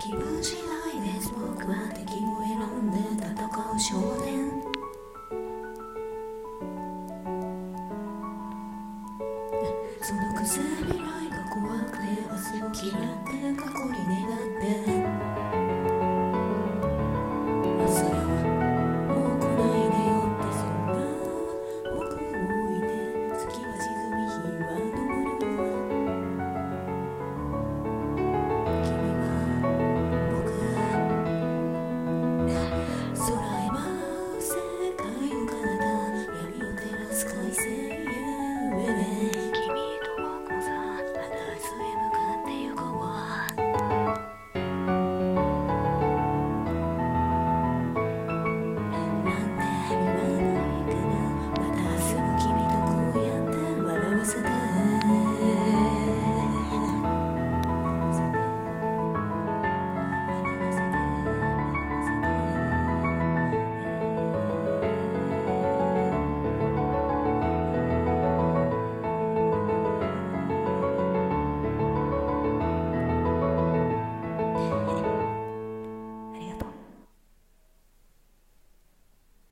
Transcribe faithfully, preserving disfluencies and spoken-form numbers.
気分次第です。僕は敵を選んで戦う少年。そのくせ未来が怖くて明日を嫌って過去に願って